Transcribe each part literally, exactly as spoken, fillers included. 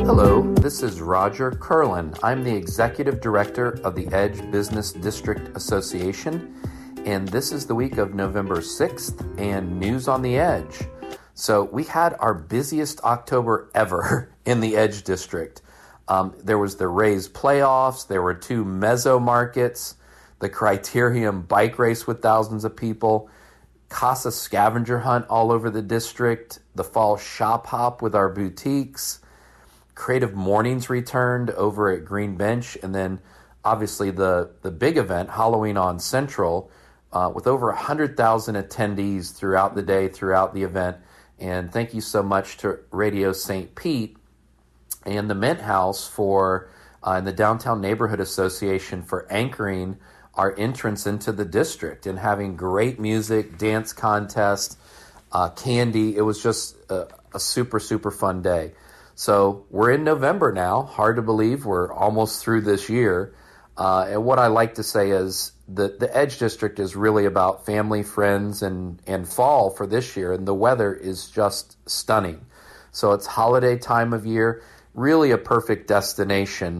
Hello, this is Roger Curlin. I'm the Executive Director of the Edge Business District Association, and this is the week of November sixth and News on the Edge. So we had our busiest October ever in the Edge District. Um, there was the Rays playoffs, there were two Mezzo markets, the Criterium bike race with thousands of people, Casa scavenger hunt all over the district, the fall shop hop with our boutiques, Creative Mornings returned over at Green Bench, and then obviously the, the big event, Halloween on Central, uh, with over one hundred thousand attendees throughout the day, throughout the event. And thank you so much to Radio Saint Pete and the Mint House for, uh, and the Downtown Neighborhood Association for anchoring our entrance into the district and having great music, dance contest, uh, candy. It was just a, a super, super fun day. So we're in November now. Hard to believe we're almost through this year. Uh, and what I like to say is that the Edge District is really about family, friends, and, and fall for this year. And the weather is just stunning. So it's holiday time of year, really a perfect destination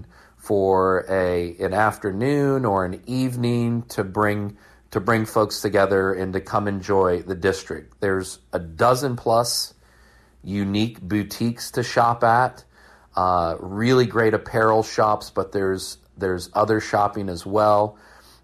for a an afternoon or an evening to bring to bring folks together and to come enjoy the district. There's a dozen plus unique boutiques to shop at, uh, really great apparel shops, but there's there's other shopping as well,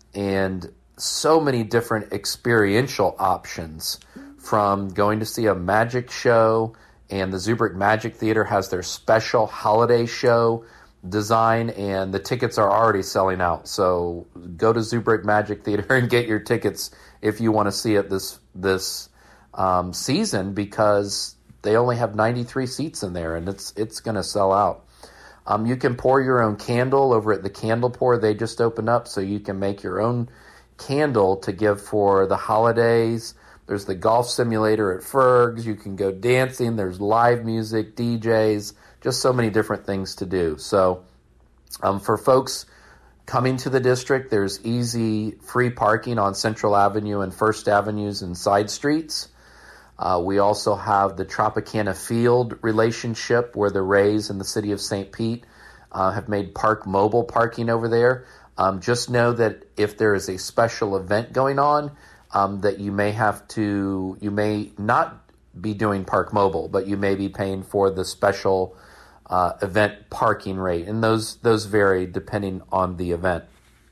and so many different experiential options, from going to see a magic show, and the Zubrick Magic Theater has their special holiday show design, and the tickets are already selling out. So go to Zubrick Magic Theater and get your tickets if you want to see it this this um, season, because they only have ninety-three seats in there, and it's it's going to sell out. Um, you can pour your own candle over at the Candle Pour. They just opened up, so you can make your own candle to give for the holidays. There's the golf simulator at Ferg's. You can go dancing. There's live music, D Js, just so many different things to do. So um, for folks coming to the district, there's easy free parking on Central Avenue and First Avenues and side streets. Uh, we also have the Tropicana Field relationship, where the Rays and the city of Saint Pete uh, have made Park Mobile parking over there. Um, just know that if there is a special event going on, um, that you may have to, you may not be doing Park Mobile, but you may be paying for the special uh, event parking rate, and those those vary depending on the event.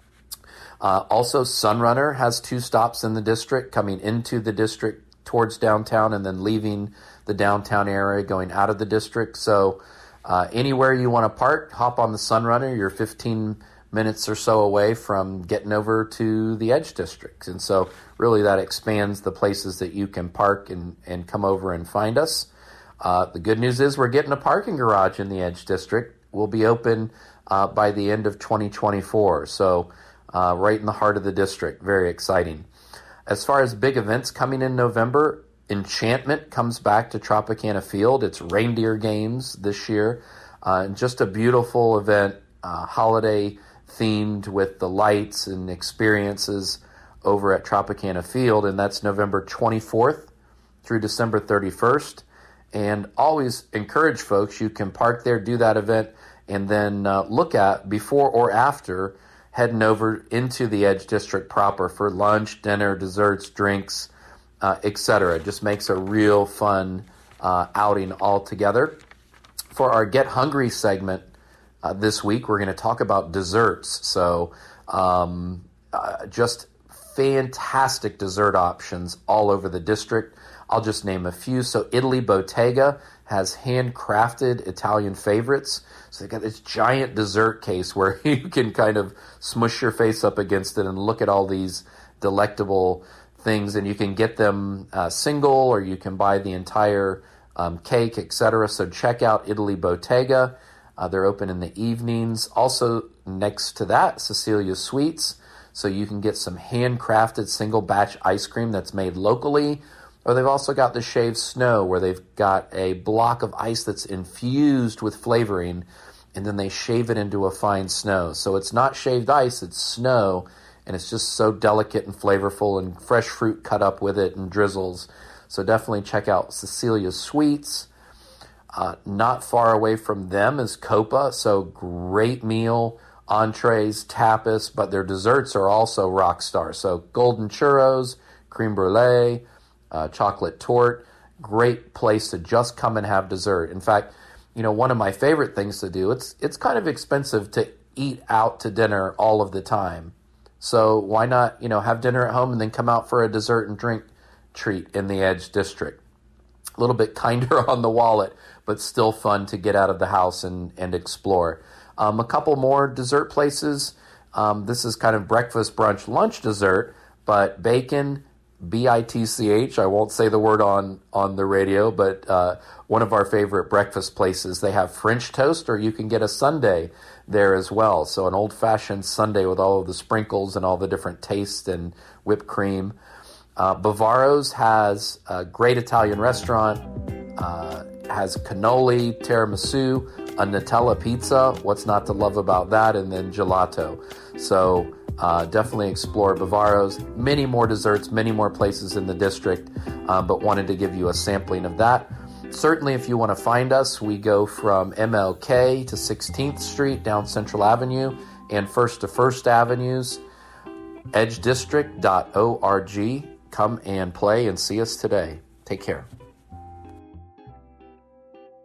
Uh, also, Sunrunner has two stops in the district, coming into the district towards downtown and then leaving the downtown area going out of the district. So uh, anywhere you want to park, hop on the Sunrunner. You're fifteen minutes or so away from getting over to the Edge District. And so really that expands the places that you can park and, and come over and find us. Uh, the good news is we're getting a parking garage in the Edge District. We'll be open uh, by the end of twenty twenty-four. So uh, right in the heart of the district. Very exciting. As far as big events coming in November, Enchantment comes back to Tropicana Field. It's reindeer games this year. Uh, and just a beautiful event, uh, holiday themed, with the lights and experiences over at Tropicana Field. And that's November twenty-fourth through December thirty-first. And always encourage folks, you can park there, do that event, and then uh, look at before or after heading over into the Edge District proper for lunch, dinner, desserts, drinks, uh, et cetera. It just makes a real fun uh, outing altogether. For our Get Hungry segment uh, this week, we're going to talk about desserts. So um, uh, just fantastic dessert options all over the district. I'll just name a few. So Italy Bottega has handcrafted Italian favorites. So they've got this giant dessert case where you can kind of smush your face up against it and look at all these delectable things. And you can get them uh, single, or you can buy the entire um, cake, et cetera. So check out Italy Bottega. Uh, they're open in the evenings. Also next to that, Cecilia Sweets. So you can get some handcrafted single batch ice cream that's made locally. Or they've also got the shaved snow, where they've got a block of ice that's infused with flavoring, and then they shave it into a fine snow. So it's not shaved ice, it's snow, and it's just so delicate and flavorful, and fresh fruit cut up with it and drizzles. So definitely check out Cecilia Sweets. Uh, not far away from them is Copa, so great meal, entrees, tapas, but their desserts are also rock stars. So golden churros, creme brulee, uh, chocolate torte, great place to just come and have dessert. In fact, you know, one of my favorite things to do, it's it's kind of expensive to eat out to dinner all of the time. So why not, you know, have dinner at home and then come out for a dessert and drink treat in the Edge District. A little bit kinder on the wallet, but still fun to get out of the house and, and explore. Um, a couple more dessert places. Um, this is kind of breakfast, brunch, lunch dessert, but Bacon, B I T C H, I won't say the word on, on the radio, but uh, one of our favorite breakfast places. They have French toast, or you can get a sundae there as well. So an old-fashioned sundae with all of the sprinkles and all the different tastes and whipped cream. Uh, Bavaro's has a great Italian restaurant, uh, has cannoli, tiramisu, a Nutella pizza, what's not to love about that, and then gelato. So uh, definitely explore Bavaro's. Many more desserts, many more places in the district, uh, but wanted to give you a sampling of that. Certainly, if you want to find us, we go from M L K to sixteenth Street down Central Avenue and First to First Avenues, edge district dot org. Come and play and see us today. Take care.